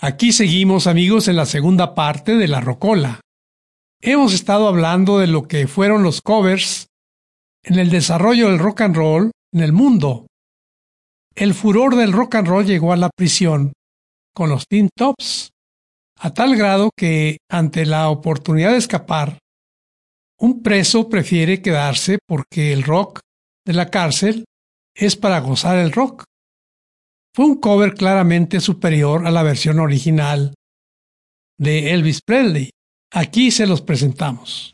Aquí seguimos, amigos, en la segunda parte de La Rocola. Hemos estado hablando de lo que fueron los covers en el desarrollo del rock and roll en el mundo. El furor del rock and roll llegó a la prisión con los Tin Tops, a tal grado que, ante la oportunidad de escapar, un preso prefiere quedarse porque el rock de la cárcel es para gozar el rock. Fue un cover claramente superior a la versión original de Elvis Presley. Aquí se los presentamos.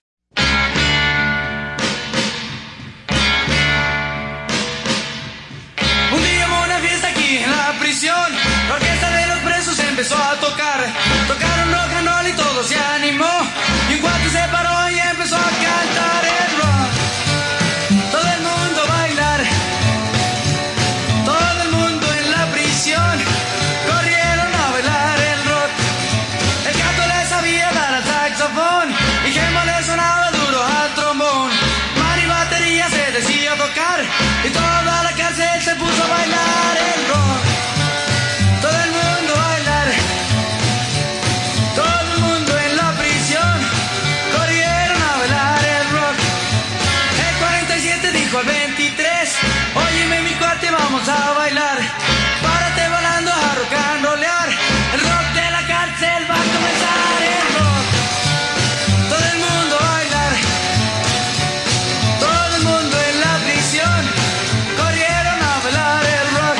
Un día hubo una fiesta aquí en la prisión. La orquesta de los presos empezó a tocar. Tocaron rock and roll y todo se animó. Y un cuate se paró y empezó a cantar el rock. Todo el mundo a bailar. Todo el mundo en la prisión corrieron a bailar el rock. El gato le sabía dar al saxofón y Gemma le sonaba duro al trombón. Mari batería se decía tocar y toda la cárcel se puso a bailar el rock. Todo el mundo a bailar. Todo el mundo en la prisión corrieron a bailar el rock. El 47 dijo al 23: óyeme mi cuate, vamos a bailar. Párate volando a rock and rollear. El rock de la cárcel va a comenzar el rock. Todo el mundo a bailar. Todo el mundo en la prisión corrieron a bailar el rock.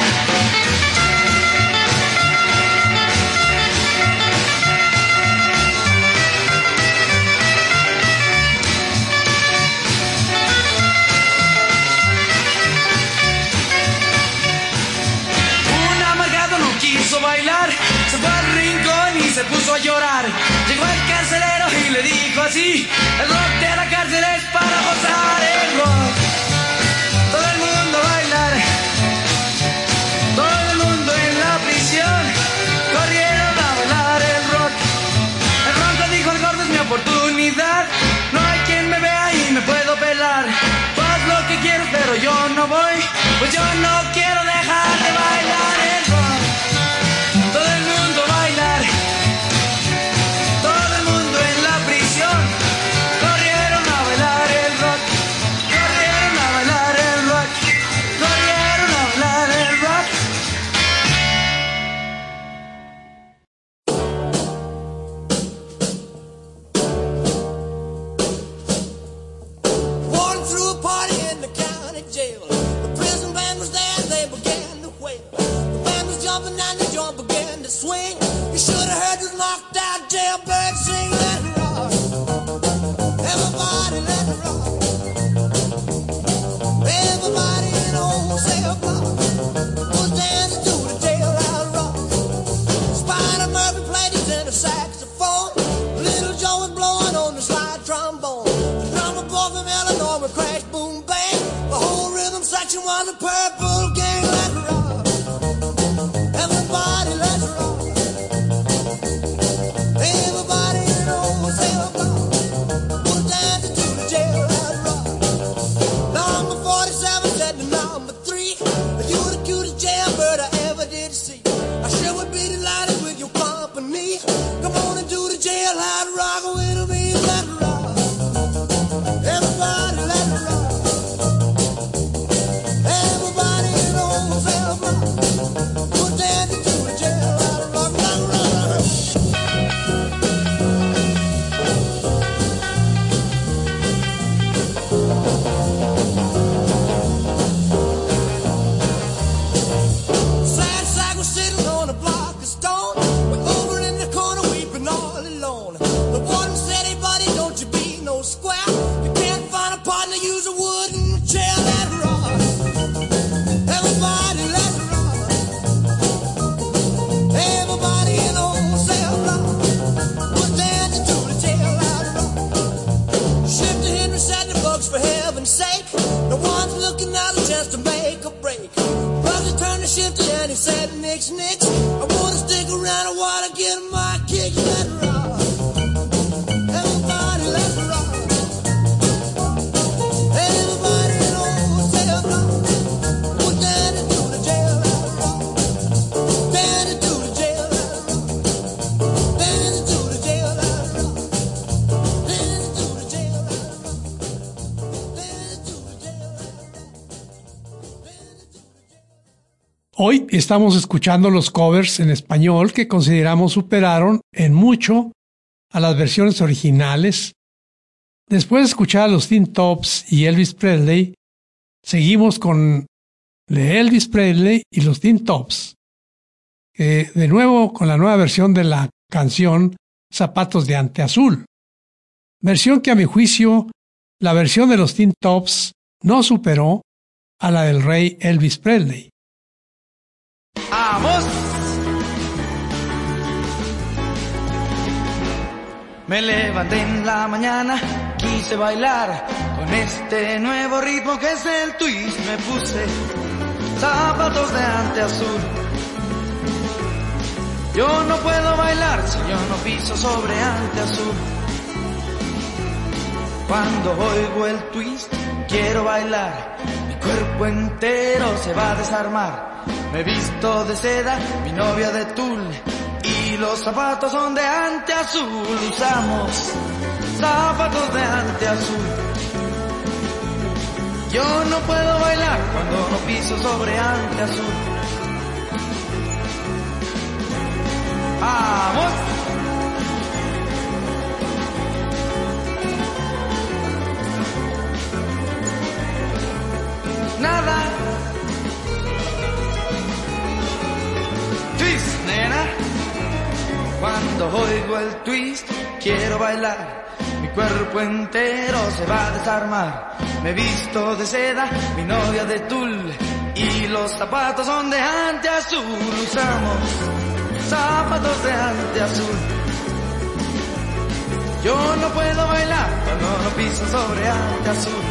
Un amargado no quiso bailar, se fue al rincón y se puso a llorar. Llegó el carcelero y le dijo así: el rock de la cárcel es para gozar el rock. Todo el mundo a bailar. Todo el mundo en la prisión corrieron a bailar el rock. El ronco dijo: el gordo es mi oportunidad. No hay quien me vea y me puedo pelar. Tú haz lo que quieras pero yo no voy, pues yo no quiero dejar de bailar el rock. Todo el mundo a bailar. Todo el mundo en la prisión corrieron a bailar el rock. Corrieron a bailar el rock. Corrieron a bailar el rock. Walking through a party in the county jail. The prison band was there and they began to wail. The band was jumping and the joint began to swing. You should have heard this knocked out jailbird sing. Let it rock. Everybody let it rock. Everybody in the whole cell block was dancing to the jailhouse rock. Spider Murphy played his tenor saxophone. Little Joe was blowing on the slide trombone. The drummer boy from Illinois would crash, boom, bang. The whole rhythm section was a Purple Gang. Let's rock. Everybody, let's rock. Everybody in the whole cell block was dancing to the jailhouse rock. Number 47 said to number 3, you the cutest jailbird I ever did see. I sure would be delighted with your company. Come on and do the jailhouse rock with me. Let's rock. Everybody, let's rock. Everybody in the whole cell block was dancing to the jailhouse rock. Rock, rock, rock. Sad sack was sitting on a block of stone. We're over in the corner weeping all alone. The warden said, hey buddy, don't you be no square. You can't find a partner, use a wooden chair. Let's rock. Everybody, let's rock. Everybody in the whole cell block was dancing to the jailhouse rock. Shifter Henry said the bugs for heaven's sake. No one's looking out a chance to make a break. Bugsy turned to Shifter and he said, nix, nix. I wanna stick around, I wanna get my kick. Let's rock. Everybody, let's rock. Everybody in the whole cell block was dancing to the jailhouse rock. Dancing to the jailhouse rock. Hoy estamos escuchando los covers en español que consideramos superaron en mucho a las versiones originales. Después de escuchar a los Teen Tops y Elvis Presley, seguimos con Elvis Presley y los Teen Tops. De nuevo con la nueva versión de la canción Zapatos de Ante Azul. Versión que a mi juicio, la versión de los Teen Tops no superó a la del rey Elvis Presley. ¡Vamos! Me levanté en la mañana, quise bailar con este nuevo ritmo que es el twist. Me puse zapatos de ante azul. Yo no puedo bailar si yo no piso sobre ante azul. Cuando oigo el twist, quiero bailar. Mi cuerpo entero se va a desarmar. Me he visto de seda, mi novia de tul. Y los zapatos son de ante azul. Usamos zapatos de ante azul. Yo no puedo bailar cuando no piso sobre ante azul. ¡Vamos! Nada. Twist, nena. Cuando oigo el twist, quiero bailar. Mi cuerpo entero se va a desarmar. Me he visto de seda, mi novia de tul. Y los zapatos son de ante azul. Usamos zapatos de ante azul. Yo no puedo bailar cuando no piso sobre ante azul.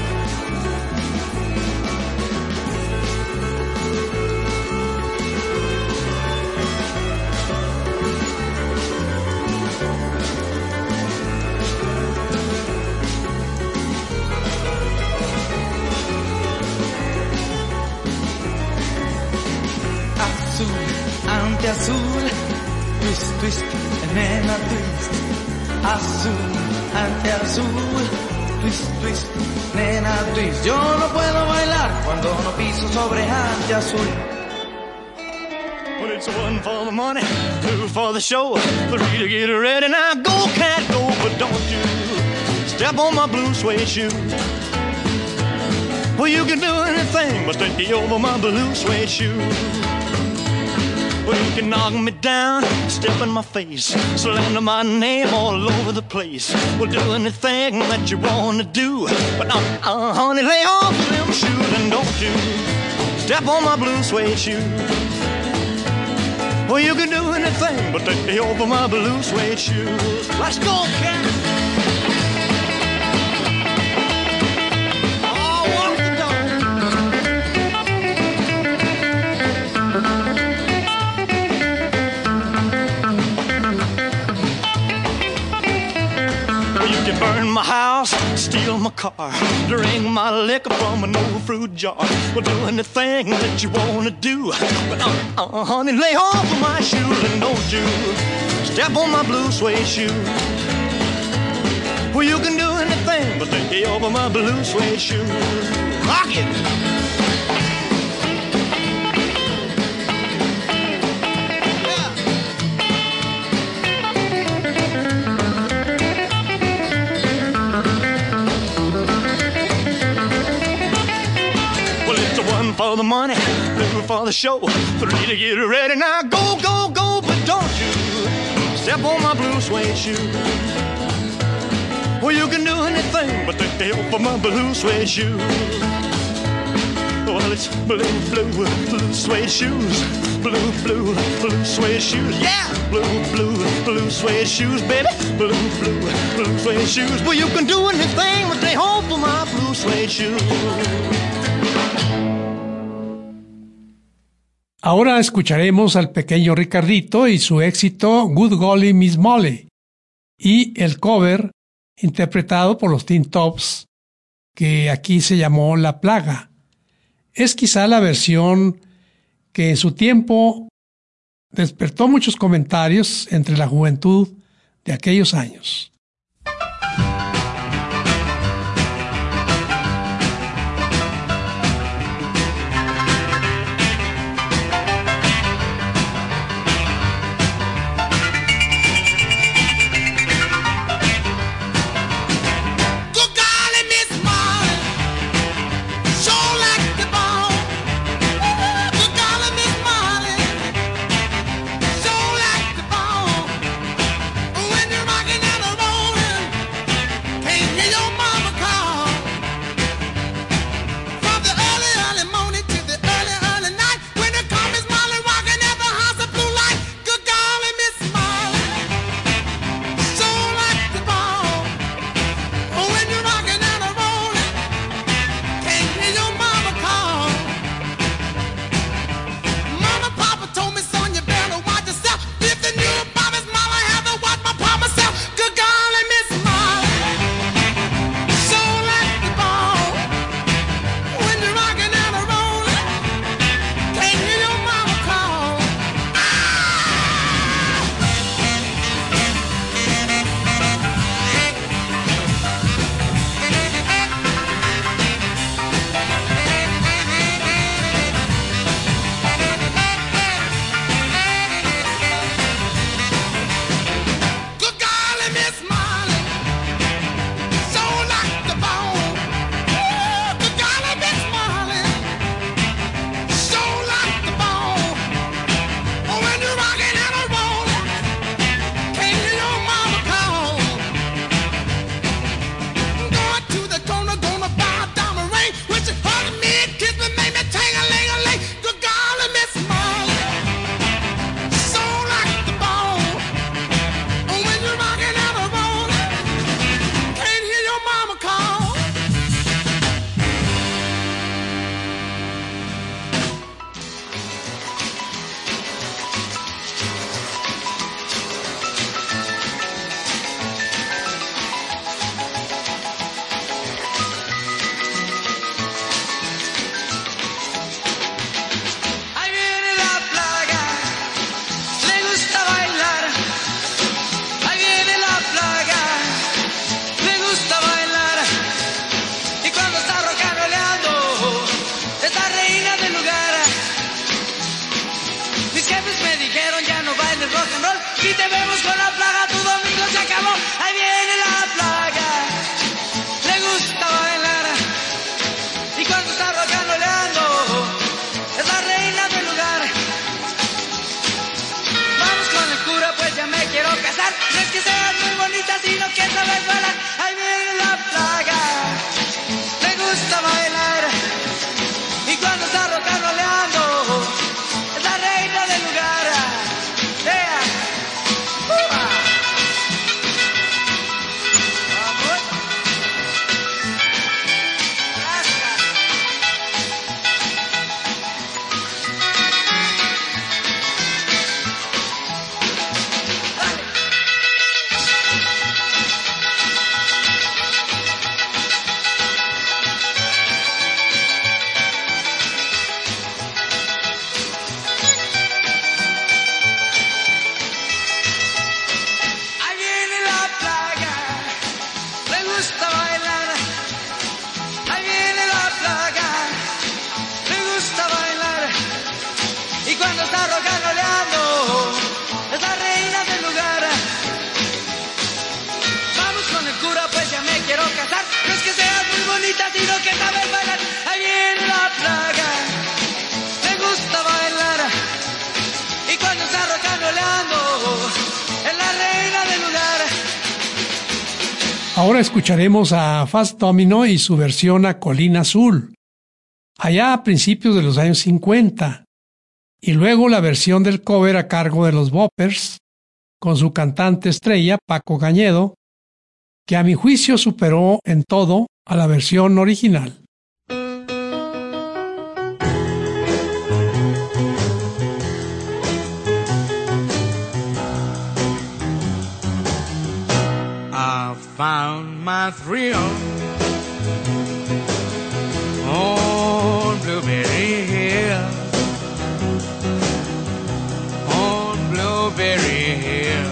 Ante azul, twist, twist, nena, twist. Azul, ante azul, twist, twist, nena, twist. Yo no puedo bailar cuando no piso sobre ante azul. Well, it's one for the money, two for the show, three to get ready. Now go, cat, go, but don't you step on my blue suede shoe. Well, you can do anything but take over my blue suede shoe. Well, you can knock me down, step in my face, slander my name all over the place. Well, do anything that you wanna do, but honey, lay off them shoes and don't you step on my blue suede shoe. Well, you can do anything but take me over my blue suede shoes. Let's go, cat. Burn my house, steal my car, drink my liquor from an old fruit jar. Well, do anything that you wanna do, but honey, lay off of my shoes and don't you step on my blue suede shoe. Well, you can do anything but lay over my blue suede shoes. Rock it! For the money, two for the show, three to get ready. Now go, go, go, but don't you step on my blue suede shoe. Well, you can do anything but take the help for my blue suede shoe. Well, it's blue, blue, blue suede shoes. Blue, blue, blue suede shoes. Yeah! Blue, blue, blue suede shoes, baby. Blue, blue, blue suede shoes. Well, you can do anything but take hold for my blue suede shoes. Ahora escucharemos al pequeño Ricardito y su éxito Good Golly Miss Molly y el cover interpretado por los Teen Tops que aquí se llamó La Plaga. Es quizá la versión que en su tiempo despertó muchos comentarios entre la juventud de aquellos años. me dijeron ya no bailes rock and roll. Si te vemos con la plaga, tu domingo se acabó. Ahí viene la plaga, le gusta bailar. Y cuando está rocanroleando, es la reina del lugar. Vamos con el cura, pues ya me quiero casar. No es que seas muy bonita, sino que sabes bailar. Ahí viene la plaga, le gusta bailar. Y cuando está rocanroleando, es la reina del lugar. Yeah. Vamos. Ahí viene la plaga, le gusta bailar. Ahí viene la plaga, le gusta bailar. Y cuando está rocanroleando, es la reina del lugar. Vamos con el cura, pues ya me quiero casar. No es que seas muy bonita, sino que sabes bailar. Ahí viene la plaga, le gusta bailar. Y cuando está rocanroleando, es la reina del lugar. Ahora escucharemos a Fats Domino y su versión a Colina Azul, allá a principios de los años 50, y luego la versión del cover a cargo de los Boppers, con su cantante estrella Paco Gañedo, que a mi juicio superó en todo a la versión original. I found my thrill on Blueberry Hill, on Blueberry Hill.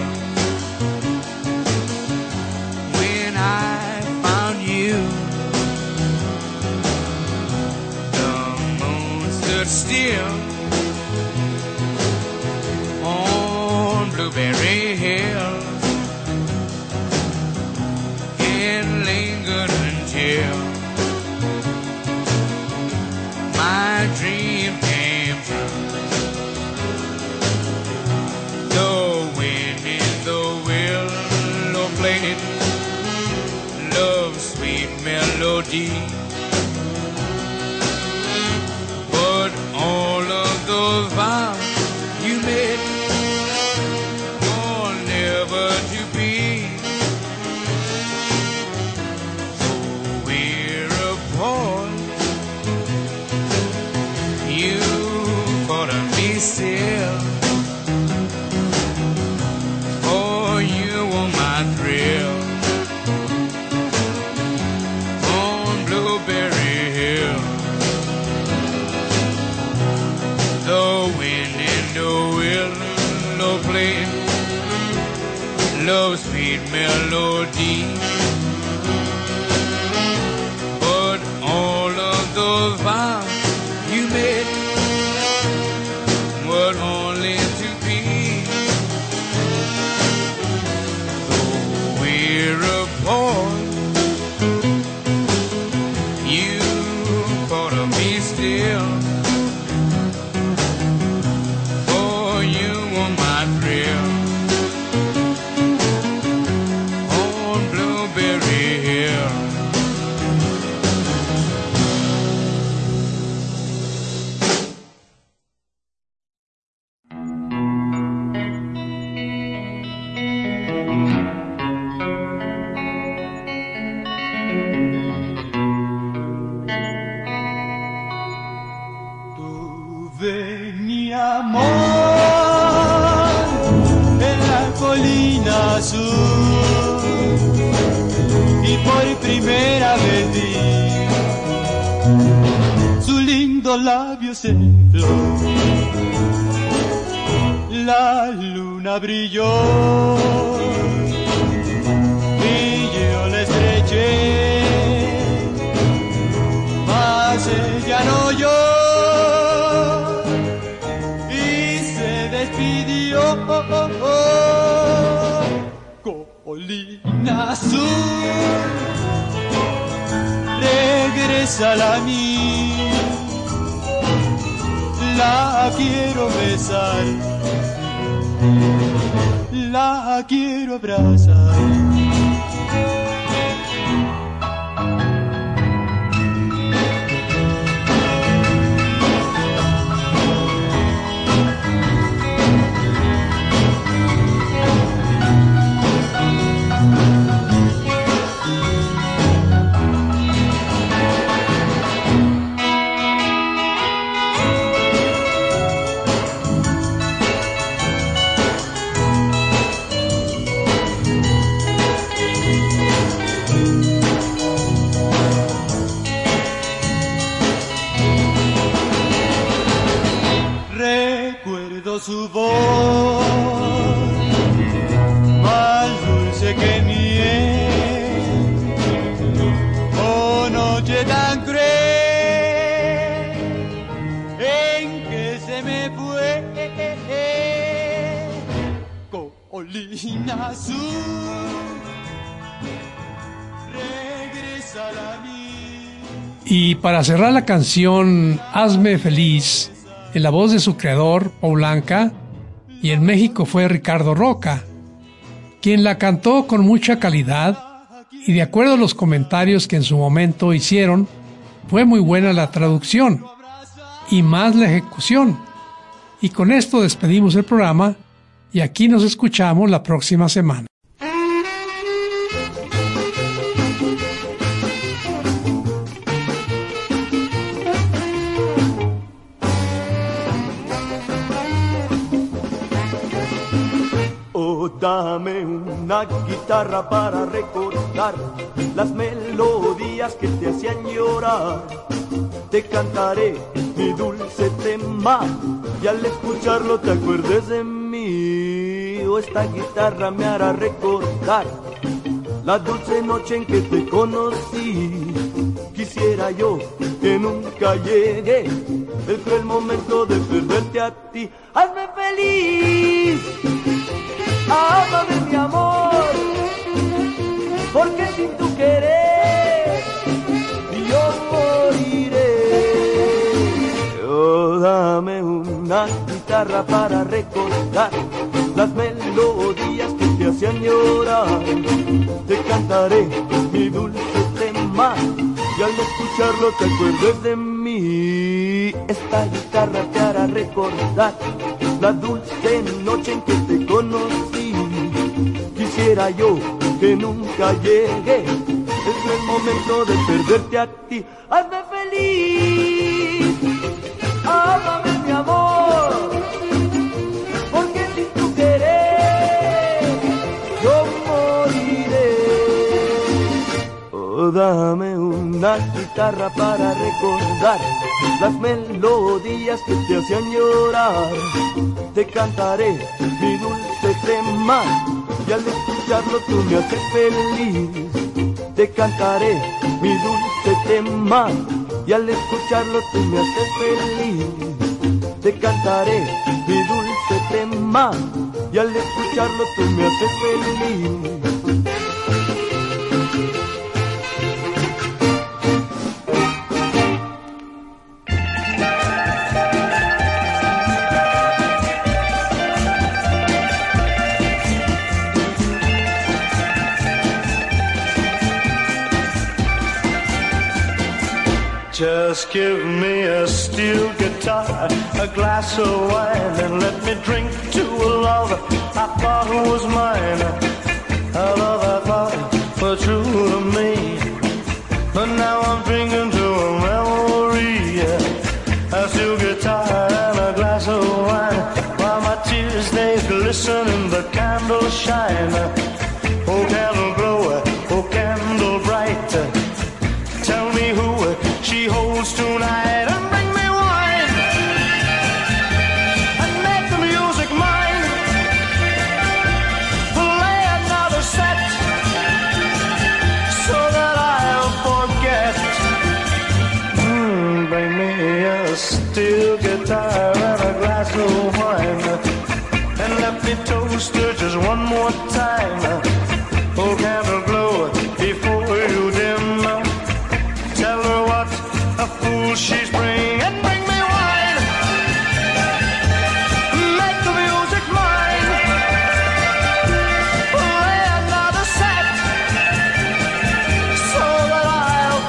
When I found you, the moon stood still on Blueberry Hill. And lingered until my dream came true. The wind in the willow played love's sweet melody, but all of those vows you made are never to be. You thought of me still, oh, you were my thrill on Blueberry Hill. The wind and the willow played love's sweet melody, but all of those vows you made were only to be. Though we're apart, you thought of me still, oh, you were my thrill on Blueberry Hill. Tuve mi amor en la colina azul y por primera vez vi sus lindos labios en flor. La luna brilló y yo la estreché, mas ella no oyó. Dios. Colina azul, regresa a mí, la quiero besar, la quiero abrazar. Su voz más dulce que miel, oh noche tan cruel en que se me fue colina azul, regresa a mí. Y para cerrar la canción Hazme Feliz, en la voz de su creador, Paul Anka, y en México fue Ricardo Roca, quien la cantó con mucha calidad, y de acuerdo a los comentarios que en su momento hicieron, fue muy buena la traducción, y más la ejecución. Y con esto despedimos el programa, y aquí nos escuchamos la próxima semana. Dame una guitarra para recordar las melodías que te hacían llorar. Te cantaré mi dulce tema y al escucharlo te acuerdes de mí. Oh, esta guitarra me hará recordar la dulce noche en que te conocí. Quisiera yo que nunca llegue el cruel momento de perderte a ti. Hazme feliz, ámame mi amor, porque sin tu querer yo moriré. Oh, dame una guitarra para recordar las melodías que te hacían llorar. Te cantaré mi dulce tema y al escucharlo te acuerdes de mí. Esta guitarra te hará recordar la dulce noche en que te conocí. Quisiera yo que nunca llegue el momento de perderte a ti. Hazme feliz, ámame mi amor, porque sin tu querer yo moriré. Oh, dame una guitarra para recordar las melodías que te hacían llorar. Te cantaré mi dulce tema y al escucharlo tú me haces feliz. Te cantaré mi dulce tema y al escucharlo tú me haces feliz. Te cantaré mi dulce tema y al escucharlo tú me haces feliz. Just give me a steel guitar, a glass of wine, and let me drink to a love I thought was mine. A love I thought was true to me, but now I'm drinking to a memory. A steel guitar and a glass of wine, while my tears they glisten and the candles shine. Oh candle glow, oh candle bright, tell me who she holds tonight, and bring me wine and make the music mine. Play another set so that I'll forget. Bring me a steel guitar and a glass of wine. me toast her just one more time. Oh, candle glow before you dim. Tell her what a fool she's bringing. Bring me wine. Make the music mine. Play another set so that I'll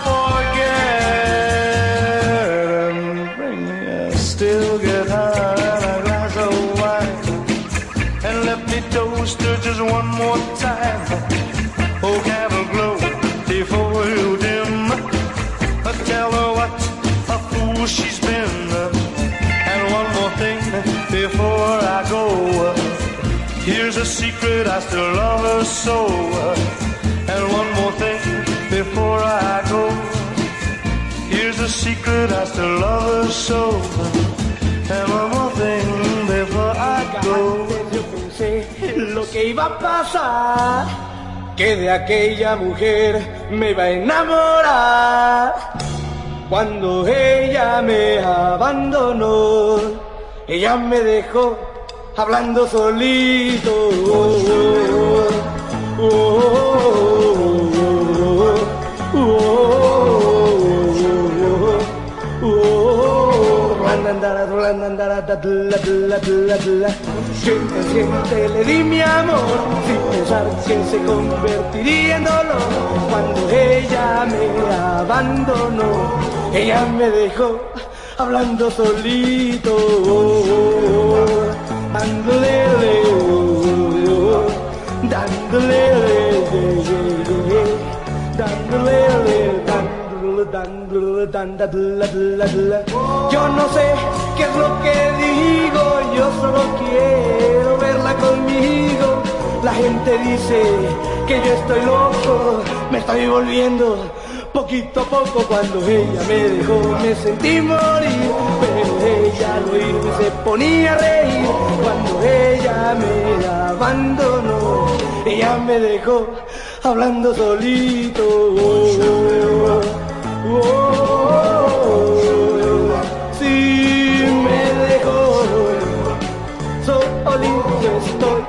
forget. And bring me a still get high and a glass of wine. And let me toast her just one more time. Oh, candle glow before you dim. Tell her what a fool she's been. And one more thing before I go. Here's a secret, I still love her so. And one more thing before I go. Here's a secret, I still love her so. And one more thing before I go. Yo pensé lo que iba a pasar, que de aquella mujer me iba a enamorar. Cuando ella me abandonó, ella me dejó hablando solito. Siente, le di mi amor sin pensar que se convertiría en dolor. Cuando ella me abandonó, ella me dejó hablando solito. Dándole, yo no sé qué es lo que digo, yo solo quiero verla conmigo. La gente dice que yo estoy loco, me estoy volviendo poquito a poco. Cuando ella me dejó me sentí morir, pero ella al oírme se ponía a reír. Cuando ella me abandonó, ella me dejó hablando solito. Si me dejó solito estoy.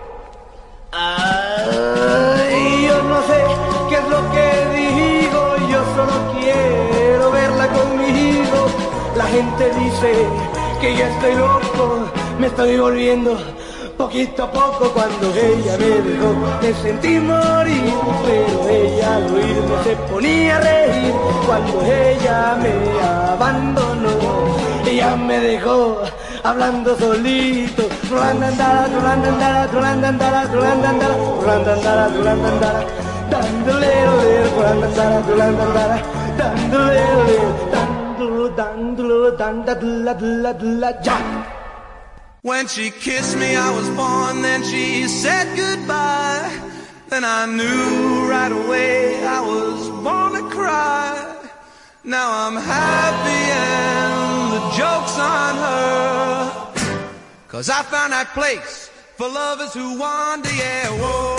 Ay, yo no sé qué es lo que digo, yo solo quiero verla conmigo. La gente dice que ya estoy loco, me estoy volviendo poquito a poco. Cuando ella me dejó me sentí morir, pero ella al oírme se ponía a reír. Cuando ella me abandonó, ella me dejó hablando solito. Dándole, When she kissed me, I was born, then she said goodbye. Then I knew right away I was born to cry. Now I'm happy and the joke's on her, 'cause I found that place for lovers who wander, yeah, whoa.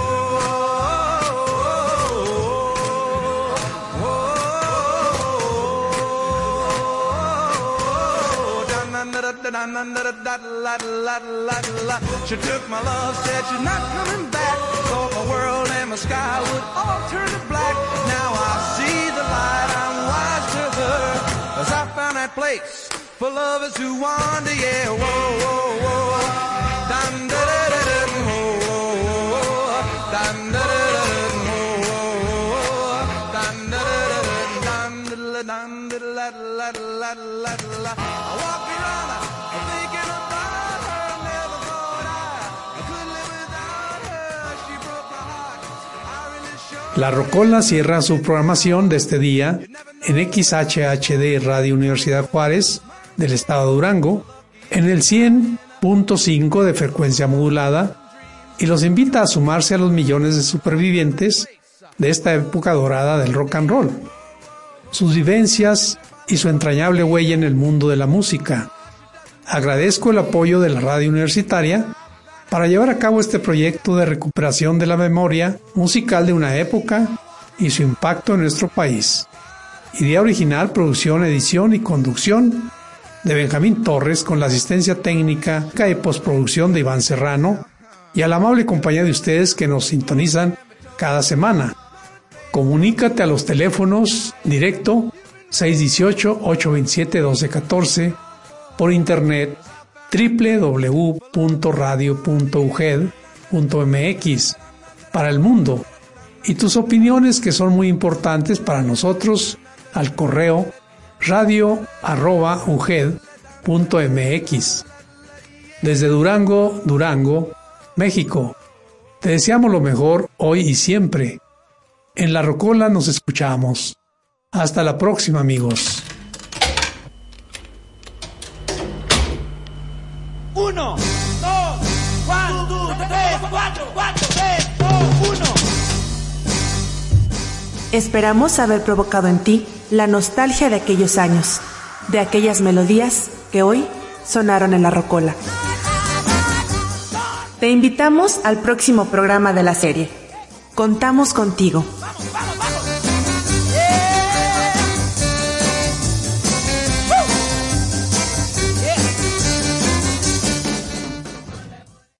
She took my love, said she's not coming back. Thought my world and my sky would all turn to black. Now I see the light, I'm wise to her, 'cause I found that place for lovers who wander, yeah, whoa, whoa, whoa. Dun, da, da, da, da, whoa, whoa, dun, da, da, da, whoa, dun, da, da, da, dun, da, da, dun, da, da, la, la, la, la. I walk around thinking about her, never thought I could live without her. She broke my heart. I really sure. La Rocola cierra su programación de este día en XHHD Radio Universidad Juárez del estado de Durango, en el 100.5 de frecuencia modulada, y los invita a sumarse a los millones de supervivientes de esta época dorada del rock and roll, sus vivencias y su entrañable huella en el mundo de la música. Agradezco el apoyo de la radio universitaria para llevar a cabo este proyecto de recuperación de la memoria musical de una época y su impacto en nuestro país. Idea original, producción, edición y conducción de Benjamín Torres, con la asistencia técnica y postproducción de Iván Serrano, y a la amable compañía de ustedes que nos sintonizan cada semana. Comunícate a los teléfonos directo 618-827-1214, por internet www.radio.uged.mx para el mundo, y tus opiniones, que son muy importantes para nosotros, al correo radio@uged.mx. Desde Durango, México, te deseamos lo mejor hoy y siempre. En La Rocola nos escuchamos. Hasta la próxima, amigos. 1, 2, 1, 2, 3, 4, 3, 2, 1. Esperamos haber provocado en ti la nostalgia de aquellos años, de aquellas melodías que hoy sonaron en La Rocola. Te invitamos al próximo programa de la serie. Contamos contigo. ¡Vamos, vamos!